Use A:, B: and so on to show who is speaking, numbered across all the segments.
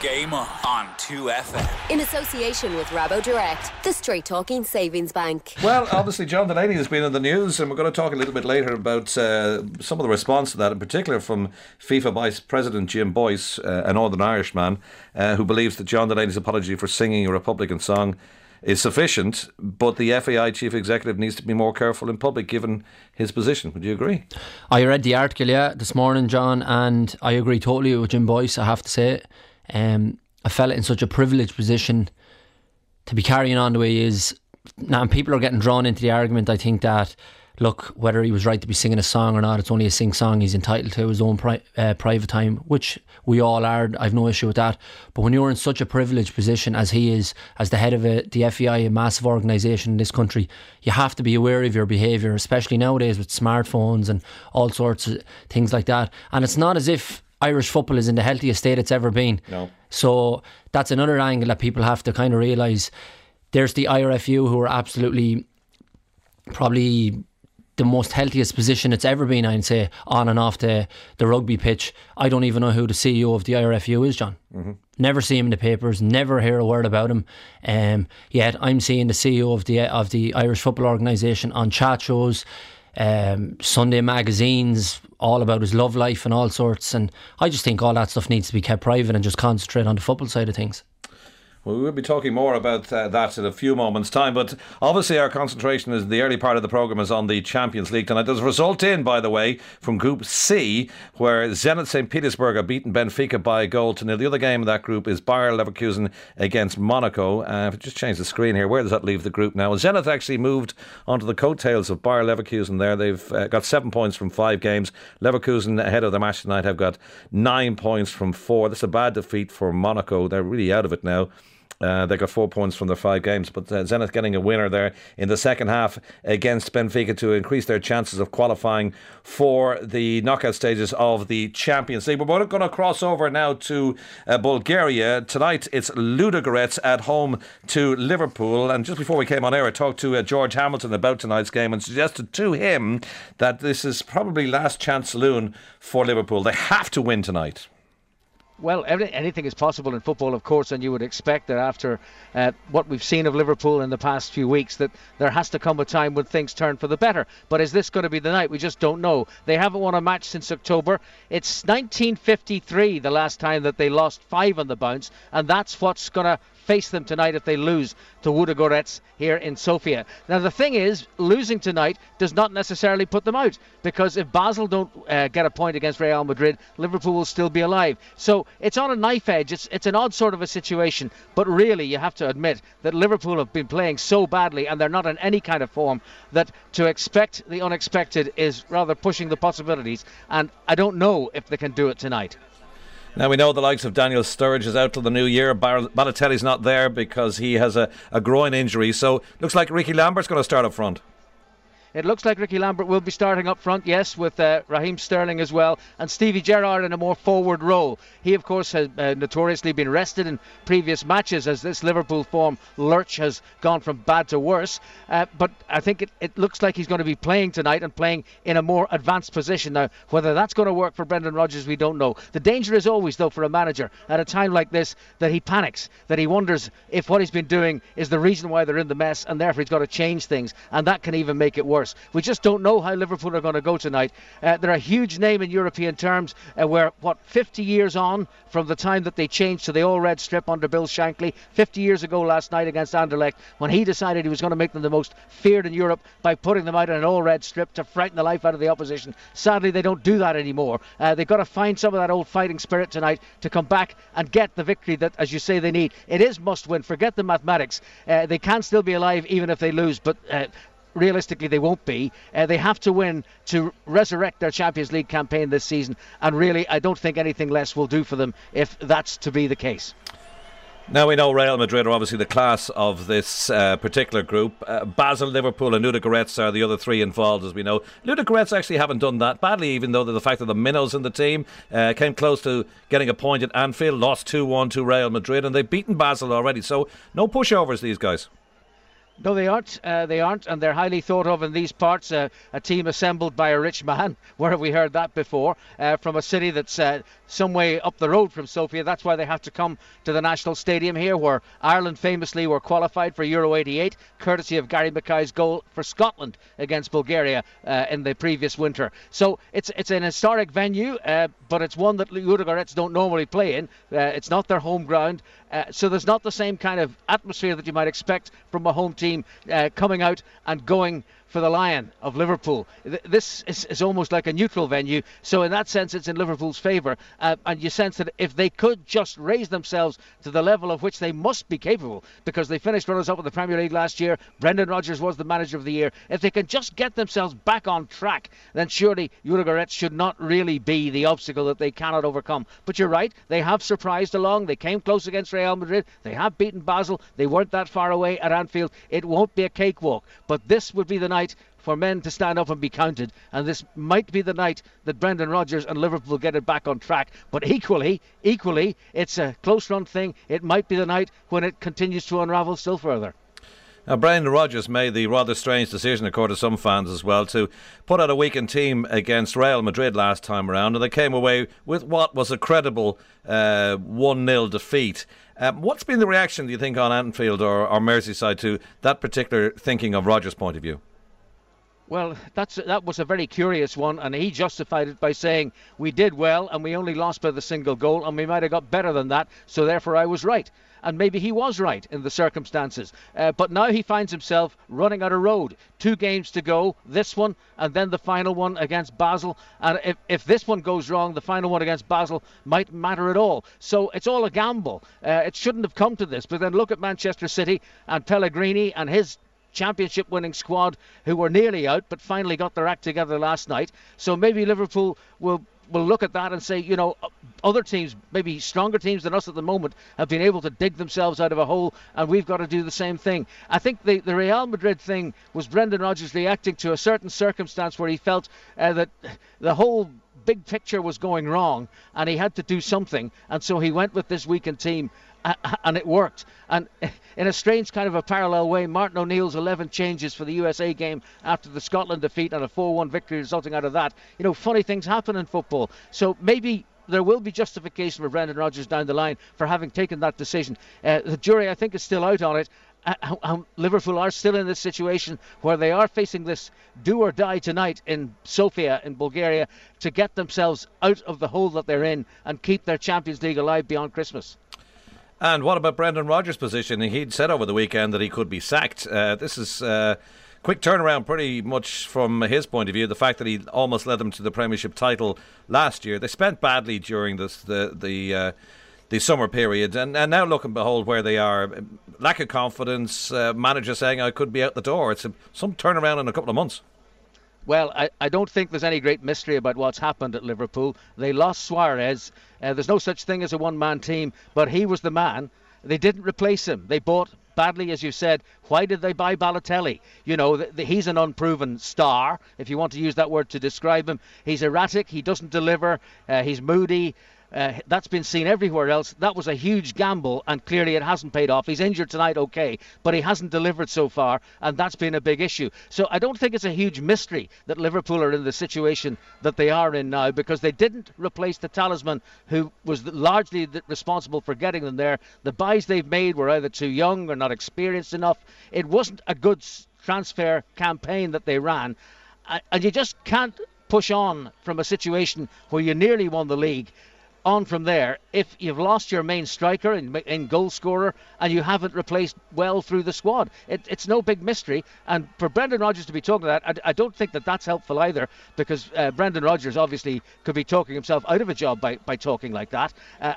A: Game on 2FM.
B: In association with Rabo Direct, the straight talking savings bank.
C: Well, obviously John Delaney has been in the news, and we're going to talk a little bit later about some of the response to that, in particular from FIFA Vice President Jim Boyce, a Northern Irishman, who believes that John Delaney's apology for singing a Republican song is sufficient, but the FAI Chief Executive needs to be more careful in public given his position. Would you agree?
D: I read the article, this morning, John, and I agree totally with Jim Boyce, I have to say. A fella in such a privileged position to be carrying on the way he is now, and people are getting drawn into the argument. I think that, look, whether he was right to be singing a song or not, it's only a sing-song. He's entitled to his own private time, which we all are. I've no issue with that. But when you're in such a privileged position as he is, as the head of the FEI, a massive organisation in this country, you have to be aware of your behaviour, especially nowadays with smartphones and all sorts of things like that. And it's not as if Irish football is in the healthiest state it's ever been.
C: No.
D: So that's another angle that people have to kind of realise. There's the IRFU, who are absolutely probably the most healthiest position it's ever been, I'd say, on and off the rugby pitch. I don't even know who the CEO of the IRFU is, John. Mm-hmm. Never see him in the papers, never hear a word about him. Yet I'm seeing the CEO of the Irish Football Organisation on chat shows, Sunday magazines, all about his love life and all sorts. And I just think all that stuff needs to be kept private and just concentrate on the football side of things.
C: Well, we will be talking more about that in a few moments' time, but obviously our concentration is the early part of the programme is on the Champions League tonight. There's a result in, by the way, from Group C, where Zenit St. Petersburg have beaten Benfica by a goal to nil. The other game in that group is Bayer Leverkusen against Monaco. If I just change the screen here, where does that leave the group now? Zenit actually moved onto the coattails of Bayer Leverkusen there. They've got 7 points from 5 games. Leverkusen, ahead of their match tonight, have got 9 points from 4. That's a bad defeat for Monaco. They're really out of it now. They got 4 points from their 5 games, but Zenit getting a winner there in the second half against Benfica to increase their chances of qualifying for the knockout stages of the Champions League. But we're going to cross over now to Bulgaria. Tonight it's Ludogorets at home to Liverpool, and just before we came on air I talked to George Hamilton about tonight's game and suggested to him that this is probably last chance saloon for Liverpool. They have to win tonight.
E: Well, anything is possible in football, of course, and you would expect that after what we've seen of Liverpool in the past few weeks, that there has to come a time when things turn for the better. But is this going to be the night? We just don't know. They haven't won a match since October. It's 1953, the last time that they lost 5 on the bounce, and that's what's going to face them tonight if they lose to Ludogorets here in Sofia. Now the thing is, losing tonight does not necessarily put them out, because if Basel don't get a point against Real Madrid, Liverpool will still be alive. So it's on a knife edge. It's an odd sort of a situation, but really you have to admit that Liverpool have been playing so badly and they're not in any kind of form that to expect the unexpected is rather pushing the possibilities, and I don't know if they can do it tonight.
C: Now we know the likes of Daniel Sturridge is out till the new year. Balotelli's not there because he has a groin injury. So looks like Ricky Lambert's going to start up front.
E: It looks like Ricky Lambert will be starting up front, yes, with Raheem Sterling as well, and Stevie Gerrard in a more forward role. He, of course, has notoriously been rested in previous matches as this Liverpool form lurch has gone from bad to worse. But I think it looks like he's going to be playing tonight and playing in a more advanced position. Now, whether that's going to work for Brendan Rodgers, we don't know. The danger is always, though, for a manager at a time like this, that he panics, that he wonders if what he's been doing is the reason why they're in the mess, and therefore he's got to change things, and that can even make it worse. We just don't know how Liverpool are going to go tonight. They're a huge name in European terms. We're 50 years on from the time that they changed to the all-red strip under Bill Shankly, 50 years ago last night against Anderlecht, when he decided he was going to make them the most feared in Europe by putting them out in an all-red strip to frighten the life out of the opposition. Sadly, they don't do that anymore. They've got to find some of that old fighting spirit tonight to come back and get the victory that, as you say, they need. It is must-win. Forget the mathematics. They can still be alive even if they lose, but realistically they won't be. They have to win to resurrect their Champions League campaign this season, and really I don't think anything less will do for them if that's to be the case.
C: Now we know Real Madrid are obviously the class of this particular group. Basel, Liverpool and Ludogorets are the other 3 involved, as we know. Ludogorets actually haven't done that badly, even though the fact that the minnows in the team came close to getting a point at Anfield, lost 2-1 to Real Madrid, and they've beaten Basel already, so no pushovers, these guys.
E: No, they aren't. They aren't, and they're highly thought of in these parts. A team assembled by a rich man. Where have we heard that before? From a city that's some way up the road from Sofia. That's why they have to come to the National Stadium here, where Ireland famously were qualified for Euro '88, courtesy of Gary Mackay's goal for Scotland against Bulgaria in the previous winter. So it's an historic venue, but it's one that Ludogorets don't normally play in. It's not their home ground, so there's not the same kind of atmosphere that you might expect from a home team coming out and going for the Lion of Liverpool. This is almost like a neutral venue, so in that sense it's in Liverpool's favour, and you sense that if they could just raise themselves to the level of which they must be capable, because they finished runners-up in the Premier League last year, Brendan Rodgers was the manager of the year, if they can just get themselves back on track, then surely Ludogorets should not really be the obstacle that they cannot overcome. But you're right, they have surprised along, they came close against Real Madrid, they have beaten Basel, they weren't that far away at Anfield. It won't be a cakewalk, but this would be the night for men to stand up and be counted, and this might be the night that Brendan Rodgers and Liverpool get it back on track. But equally, it's a close run thing. It might be the night when it continues to unravel still further.
C: Now, Brendan Rodgers made the rather strange decision, according to some fans as well, to put out a weakened team against Real Madrid last time around, and they came away with what was a credible 1-0 defeat. What's been the reaction, do you think, on Anfield or Merseyside to that particular thinking of Rodgers' point of view?
E: Well, that was a very curious one, and he justified it by saying we did well and we only lost by the single goal, and we might have got better than that, so therefore I was right. And maybe he was right in the circumstances. But now he finds himself running out of road. 2 games to go, this one and then the final one against Basel. And if this one goes wrong, the final one against Basel might matter at all. So it's all a gamble. It shouldn't have come to this. But then look at Manchester City and Pellegrini and his championship winning squad, who were nearly out but finally got their act together last night. So maybe Liverpool will look at that and say, you know, other teams, maybe stronger teams than us at the moment, have been able to dig themselves out of a hole, and we've got to do the same thing. I think the Real Madrid thing was Brendan Rodgers reacting to a certain circumstance where he felt that the whole big picture was going wrong and he had to do something, and so he went with this weakened team. And it worked. And in a strange kind of a parallel way, Martin O'Neill's 11 changes for the USA game after the Scotland defeat and a 4-1 victory resulting out of that. You know, funny things happen in football. So maybe there will be justification for Brendan Rodgers down the line for having taken that decision. The jury, I think, is still out on it. Liverpool are still in this situation where they are facing this do or die tonight in Sofia in Bulgaria to get themselves out of the hole that they're in and keep their Champions League alive beyond Christmas.
C: And what about Brendan Rodgers' position? He'd said over the weekend that he could be sacked. This is quick turnaround pretty much from his point of view. The fact that he almost led them to the Premiership title last year. They spent badly during the summer period, and now look and behold where they are. Lack of confidence, manager saying I could be out the door. It's some turnaround in a couple of months.
E: Well, I don't think there's any great mystery about what's happened at Liverpool. They lost Suarez. There's no such thing as a one-man team, but he was the man. They didn't replace him. They bought badly, as you said. Why did they buy Balotelli? You know, he's an unproven star, if you want to use that word to describe him. He's erratic. He doesn't deliver. He's moody. That's been seen everywhere else. That was a huge gamble, and clearly it hasn't paid off. He's injured tonight, okay, but he hasn't delivered so far, and that's been a big issue. So I don't think it's a huge mystery that Liverpool are in the situation that they are in now, because they didn't replace the talisman who was largely responsible for getting them there. The buys they've made were either too young or not experienced enough. It wasn't a good transfer campaign that they ran, and you just can't push on from a situation where you nearly won the league on from there if you've lost your main striker and goal scorer and you haven't replaced well through the squad. It's no big mystery, and for Brendan Rodgers to be talking that, I don't think that's helpful either, because Brendan Rodgers obviously could be talking himself out of a job by talking like that.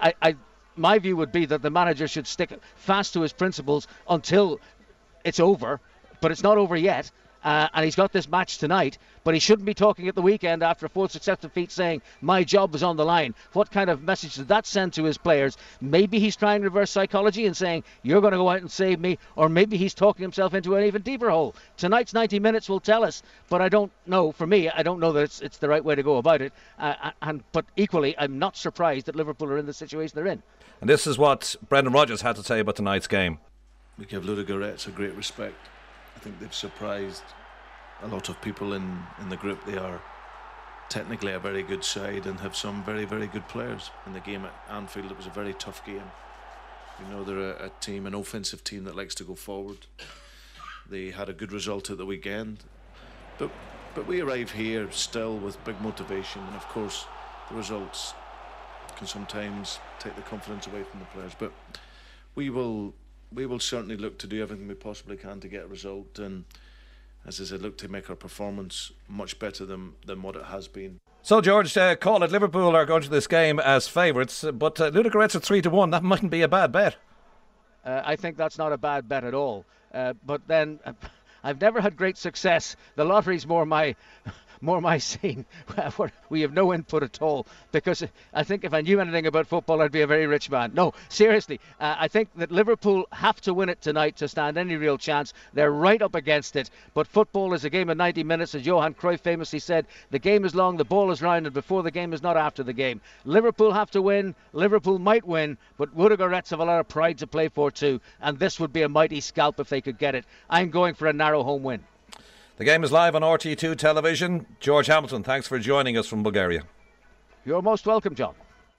E: My view would be that the manager should stick fast to his principles until it's over, but it's not over yet. And he's got this match tonight, but he shouldn't be talking at the weekend after a 4 successive defeat saying, my job is on the line. What kind of message did that send to his players? Maybe he's trying reverse psychology and saying, you're going to go out and save me, or maybe he's talking himself into an even deeper hole. Tonight's 90 minutes will tell us, but I don't know. For me, I don't know that it's the right way to go about it. But equally, I'm not surprised that Liverpool are in the situation they're in.
C: And this is what Brendan Rodgers had to say about tonight's game.
F: We give Ludogorets a great respect. I think they've surprised a lot of people in the group. They are technically a very good side and have some very, very good players. In the game at Anfield, it was a very tough game. They're a team, an offensive team that likes to go forward. They had a good result at the weekend, but we arrive here still with big motivation, and of course the results can sometimes take the confidence away from the players. But we will certainly look to do everything we possibly can to get a result, and as I said, look to make our performance much better than what it has been.
C: So, George, call it. Liverpool are going to this game as favourites, but Ludogorets at 3-1. That mightn't be a bad bet.
E: I think that's not a bad bet at all. But then I've never had great success. The lottery's more my scene. We have no input at all, because I think if I knew anything about football, I'd be a very rich man. No, seriously, I think that Liverpool have to win it tonight to stand any real chance. They're right up against it, but football is a game of 90 minutes, as Johan Cruyff famously said. The game is long, the ball is round, and before the game is not after the game. Liverpool have to win. Liverpool might win, but Ludogorets have a lot of pride to play for too, and this would be a mighty scalp if they could get it. I'm going for a narrow home win.
C: The game is live on RT2 television. George Hamilton, thanks for joining us from Bulgaria.
E: You're most welcome, John.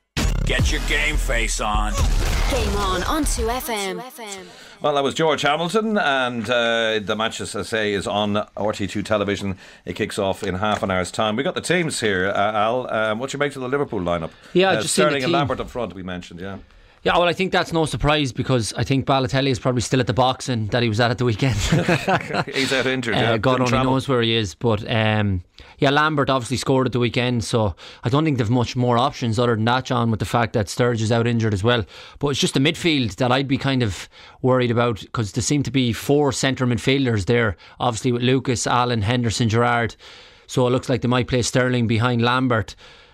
A: Get your game face on.
B: Game on 2FM.
C: Well, that was George Hamilton, and the match, as I say, is on RT2 television. It kicks off in half an hour's time. We got the teams here, Al. What do you make of the Liverpool lineup?
D: Yeah, just
C: Sterling and Lambert up front, we mentioned, yeah.
D: Yeah, well, I think that's no surprise, because I think Balotelli is probably still at the boxing that he was at the weekend.
C: He's out injured.
D: God only knows where he is. But Lambert obviously scored at the weekend, so I don't think they've much more options other than that, John, with the fact that Sturridge is out injured as well. But it's just the midfield that I'd be kind of worried about, because there seem to be 4 centre midfielders there, obviously with Lucas, Allen, Henderson, Gerrard. So it looks like they might play Sterling behind Lambert.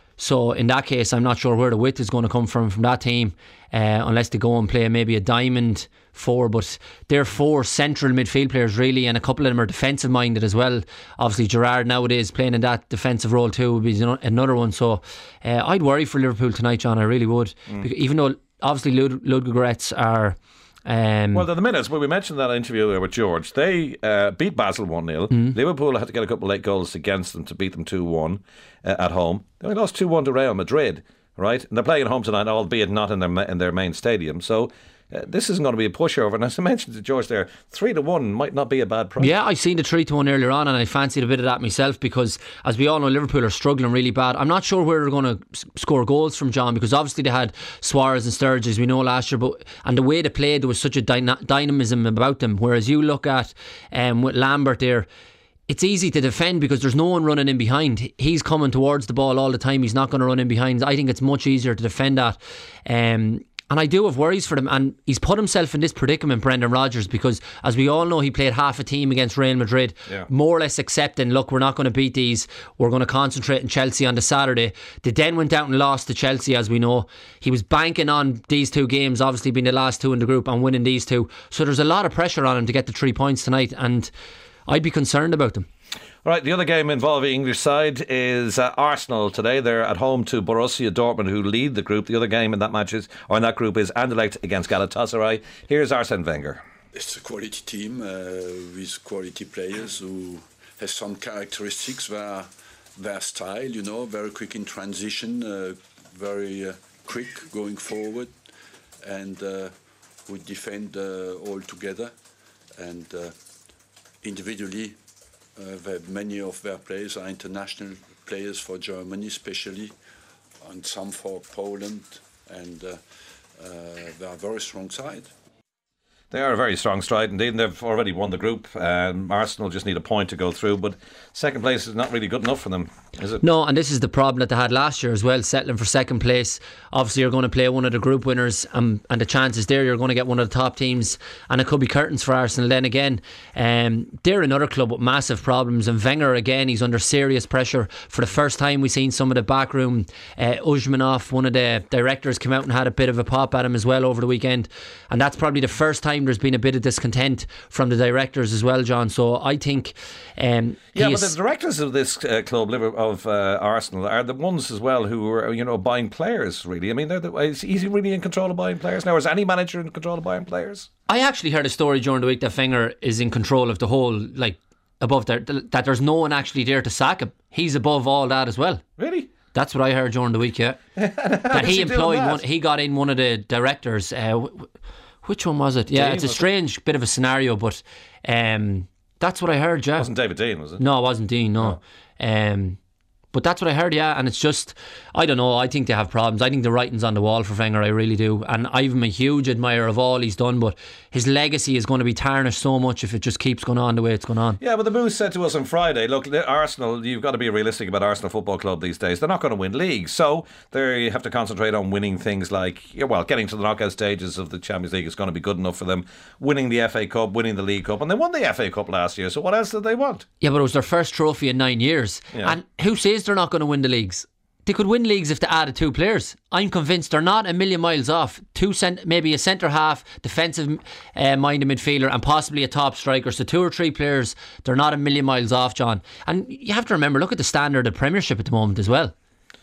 D: So in that case, I'm not sure where the width is going to come from that team, unless they go and play maybe a diamond 4. But they're 4 central midfield players really, and a couple of them are defensive minded as well. Obviously Gerrard nowadays playing in that defensive role too would be another one. So I'd worry for Liverpool tonight, John. I really would, even though obviously Ludogorets are...
C: well, the minutes, we mentioned that interview there with George, they beat Basel 1-0. Liverpool had to get a couple of late goals against them to beat them 2-1 at home. They only lost 2-1 to Real Madrid, right? And they're playing at home tonight, albeit not in their main stadium. So this isn't going to be a pushover. And as I mentioned to George there, 3-1 might not be a bad price. Yeah,
D: I seen the 3-1 earlier on, and I fancied a bit of that myself, because as we all know, Liverpool are struggling really bad. I'm not sure where they're going to score goals from, John, because obviously they had Suarez and Sturridge, as we know, last year, and the way they played, there was such a dynamism about them. Whereas you look at with Lambert there, it's easy to defend because there's no one running in behind. He's coming towards the ball all the time. He's not going to run in behind. I think it's much easier to defend that. And I do have worries for them, and he's put himself in this predicament, Brendan Rodgers, because as we all know, he played half a team against Real Madrid, more or less accepting, look, we're not going to beat these, we're going to concentrate on Chelsea on the Saturday. They then went out and lost to Chelsea, as we know. He was banking on these 2 games, obviously being the last 2 in the group, and winning these 2. So there's a lot of pressure on him to get the 3 points tonight, and I'd be concerned about them.
C: Right, the other game involving English side is Arsenal today. They're at home to Borussia Dortmund, who lead the group. The other game in that group is Anderlecht against Galatasaray. Here's Arsene Wenger.
G: It's a quality team with quality players who has some characteristics. Their style, very quick in transition, very quick going forward, and who defend all together, and individually. Many of their players are international players for Germany, especially, and some for Poland, and they are a very strong side.
C: They are a very strong side indeed, and they've already won the group. Arsenal just need a point to go through, but second place is not really good enough for them, is it?
D: No, and this is the problem that they had last year as well, settling for second place. Obviously you're going to play one of the group winners, and the chances there you're going to get one of the top teams, and it could be curtains for Arsenal then again. They're another club with massive problems, and Wenger again, he's under serious pressure. For the first time we've seen some of the backroom, Uzmanov, one of the directors, came out and had a bit of a pop at him as well over the weekend, and that's probably the first time time there's been a bit of discontent from the directors as well, John. So I think
C: but the directors of this club of Arsenal are the ones as well who are buying players. Really, I mean, is he really in control of buying players now? Is any manager in control of buying players?
D: I actually heard a story during the week that Wenger is in control of the whole, like, above there, that there's no one actually there to sack him. He's above all that as well.
C: Really?
D: That's what I heard during the week, yeah. That he employed he got in one of the directors. Which one was it? Yeah, Dean, it's a strange bit of a scenario, but that's what I heard, yeah.
C: It wasn't David Dean, was it?
D: No, it wasn't Dean, no. But that's what I heard, yeah. And it's just, I don't know, I think they have problems. I think the writing's on the wall for Wenger, I really do. And I'm a huge admirer of all he's done, but his legacy is going to be tarnished so much if it just keeps going on the way it's going on.
C: Yeah, but the Moose said to us on Friday, look, Arsenal, you've got to be realistic about Arsenal Football Club these days. They're not going to win leagues. So there you have to concentrate on winning things like, getting to the knockout stages of the Champions League is going to be good enough for them. Winning the FA Cup, winning the League Cup. And they won the FA Cup last year, so what else did they want? Yeah,
D: but it was their first trophy in 9 years. Yeah. And who says they're not going to win the leagues? They could win leagues if they added 2 players. I'm convinced they're not a million miles off. Maybe a centre half, defensive minded midfielder, and possibly a top striker. So 2 or 3 players, they're not a million miles off, John. And you have to remember, look at the standard of Premiership at the moment as well.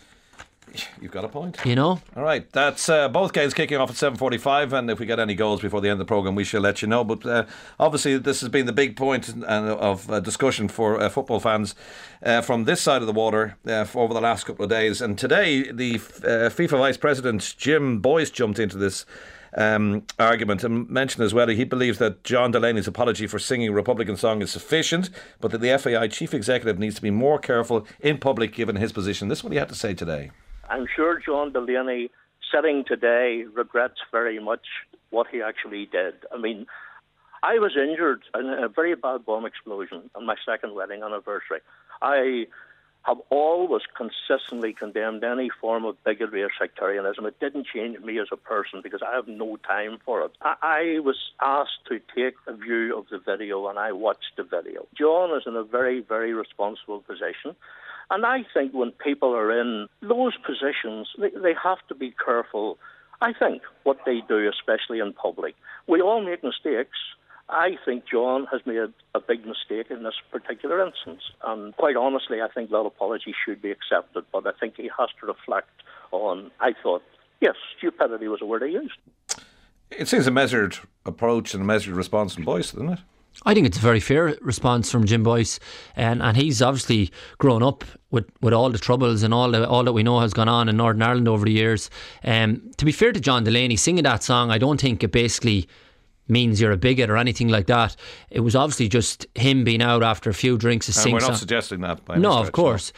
C: You've got a point.
D: All
C: right, that's both games kicking off at 7:45, and if we get any goals before the end of the programme we shall let you know. But obviously this has been the big point of discussion for football fans from this side of the water over the last couple of days. And today the FIFA Vice President Jim Boyce jumped into this argument and mentioned as well he believes that John Delaney's apology for singing a Republican song is sufficient, but that the FAI Chief Executive needs to be more careful in public given his position. This is what he had to say today.
H: I'm sure John Delaney, sitting today, regrets very much what he actually did. I mean, I was injured in a very bad bomb explosion on my 2nd wedding anniversary. I have always consistently condemned any form of bigotry or sectarianism. It didn't change me as a person because I have no time for it. I was asked to take a view of the video and I watched the video. John is in a very, very responsible position. And I think when people are in those positions, they have to be careful, I think, what they do, especially in public. We all make mistakes. I think John has made a big mistake in this particular instance. And quite honestly, I think that apology should be accepted. But I think he has to reflect on, I thought, yes, stupidity was a word I used.
C: It seems a measured approach and a measured response from Boyce, doesn't it?
D: I think it's a very fair response from Jim Boyce, and he's obviously grown up with all the troubles and all that we know has gone on in Northern Ireland over the years. To be fair to John Delaney, singing that song, I don't think it basically means you're a bigot or anything like that. It was obviously just him being out after a few drinks to sing.
C: We're not suggesting that by
D: no, of course.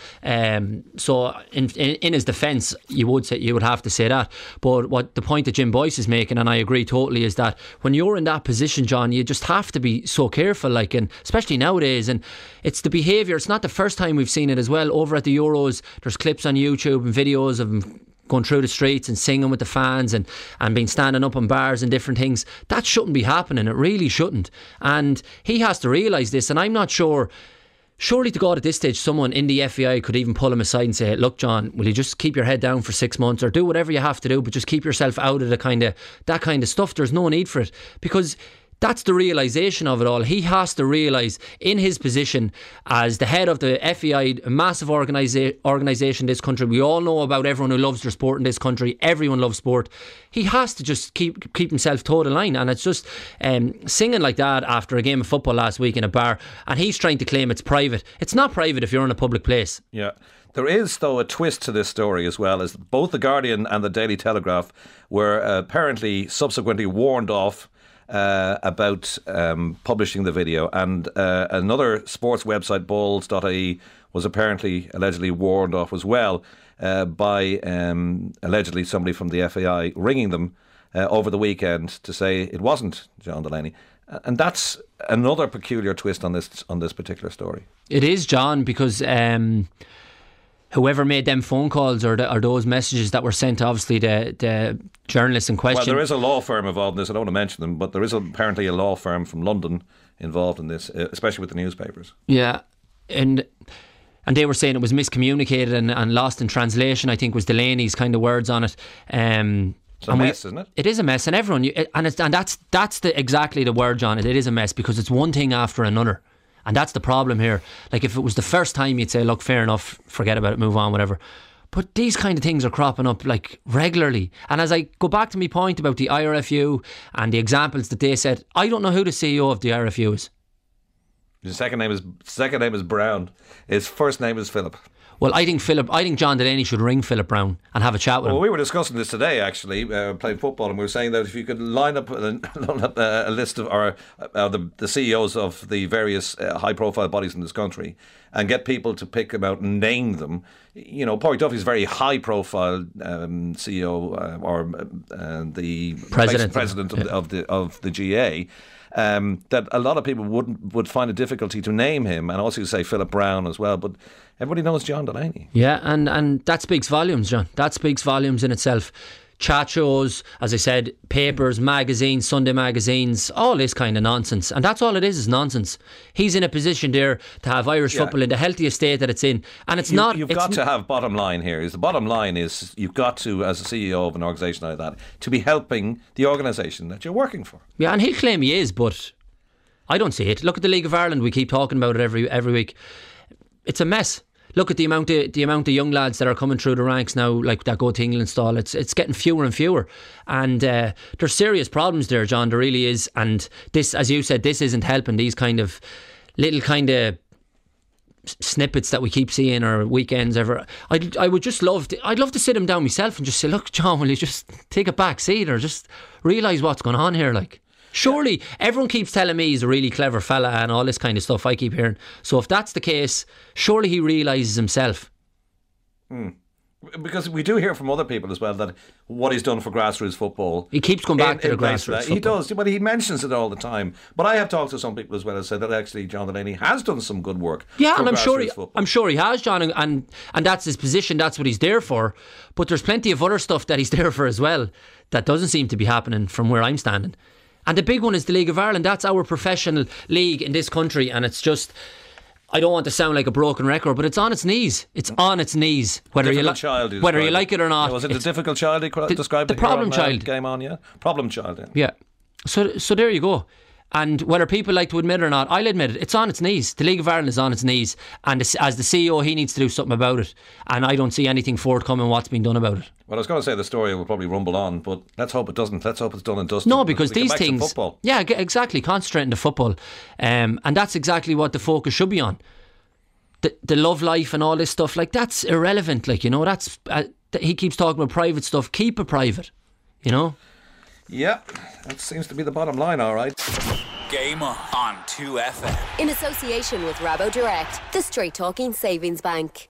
D: So in his defence, you would have to say that. But what the point that Jim Boyce is making, and I agree totally, is that when you're in that position, John, you just have to be so careful, and especially nowadays. And it's the behaviour. It's not the first time we've seen it as well. Over at the Euros, there's clips on YouTube and videos of him going through the streets and singing with the fans and being standing up on bars and different things. That shouldn't be happening. It really shouldn't. And he has to realise this. And I'm not sure, surely to God at this stage, someone in the FAI could even pull him aside and say, look, John, will you just keep your head down for 6 months or do whatever you have to do, but just keep yourself out of that kind of stuff. There's no need for it, because that's the realisation of it all. He has to realise in his position as the head of the FAI, a massive organisation in this country. We all know about everyone who loves their sport in this country. Everyone loves sport. He has to just keep himself toe the line. And it's just singing like that after a game of football last week in a bar, and he's trying to claim it's private. It's not private if you're in a public place.
C: Yeah. There is, though, a twist to this story as well, as both the Guardian and the Daily Telegraph were apparently subsequently warned off about publishing the video, and another sports website, balls.ie, was allegedly warned off as well by allegedly somebody from the FAI ringing them over the weekend to say it wasn't John Delaney. And that's another peculiar twist on this particular story.
D: It is, John, because whoever made them phone calls or those messages that were sent to obviously the journalists in question.
C: Well, there is a law firm involved in this. I don't want to mention them, but there is apparently a law firm from London involved in this, especially with the newspapers.
D: Yeah, and they were saying it was miscommunicated and lost in translation, I think was Delaney's kind of words on it.
C: It's a mess, isn't it?
D: It is a mess, and everyone, and that's exactly the word, John. It is a mess because it's one thing after another, and that's the problem here. Like if it was the first time, you'd say, look, fair enough, forget about it, move on, whatever. But these kind of things are cropping up like regularly. And as I go back to my point about the IRFU and the examples that they said, I don't know who the CEO of the IRFU is.
C: His second name is Brown. His first name is Philip.
D: Well, I think John Delaney should ring Philip Brown and have a chat with him.
C: Well, we were discussing this today, actually, playing football, and we were saying that if you could line up a list of the CEOs of the various high-profile bodies in this country and get people to pick them out and name them, you know, Pádraig Duffy's very high-profile CEO or the president of the GA. That a lot of people would find a difficulty to name him, and also say Philip Brown as well, but everybody knows John Delaney.
D: Yeah, and that speaks volumes, John. That speaks volumes in itself. Chat shows, as I said, papers, magazines, Sunday magazines, all this kind of nonsense. And that's all it is nonsense. He's in a position there to have Irish football in the healthiest state that it's in. And
C: You've got to have bottom line here. The bottom line is you've got to, as a CEO of an organisation like that, to be helping the organisation that you're working for.
D: Yeah, and he'll claim he is, but I don't see it. Look at the League of Ireland. We keep talking about it every week. It's a mess. Look at the amount of young lads that are coming through the ranks now, like that go to England stall. It's getting fewer and fewer, and there's serious problems there, John. There really is, and this, as you said, this isn't helping. These kind of little kind of snippets that we keep seeing or weekends ever. I would just love to sit him down myself and just say, look, John, will you just take a back seat or just realise what's going on here, like. Surely, everyone keeps telling me he's a really clever fella and all this kind of stuff I keep hearing. So if that's the case, surely he realises himself.
C: Because we do hear from other people as well that what he's done for grassroots football.
D: He keeps going back to the grassroots football.
C: He does, but he mentions it all the time. But I have talked to some people as well and said that actually John Delaney has done some good work.
D: Yeah,
C: for
D: and
C: football.
D: I'm sure he has, John, and that's his position. That's what he's there for. But there's plenty of other stuff that he's there for as well that doesn't seem to be happening from where I'm standing. And the big one is the League of Ireland. That's our professional league in this country, and it's just, I don't want to sound like a broken record, but it's on its knees. It's on its knees. Whether you like it or not.
C: Was it a difficult child he described?
D: The problem child.
C: Game on, yeah? Problem child, yeah.
D: Yeah. So there you go. And whether people like to admit it or not, I'll admit it. It's on its knees. The League of Ireland is on its knees. And as the CEO, he needs to do something about it. And I don't see anything forthcoming what's been done about it.
C: Well, I was going to say the story will probably rumble on, but let's hope it doesn't. Let's hope it's done and dusted.
D: No, because these things... Yeah, exactly. Concentrating to football. And that's exactly what the focus should be on. The love life and all this stuff, like, that's irrelevant. Like, you know, that's... he keeps talking about private stuff. Keep it private, you know?
C: Yeah, that seems to be the bottom line, all right.
A: Game on 2FM.
B: In association with Rabo Direct, the straight talking savings bank.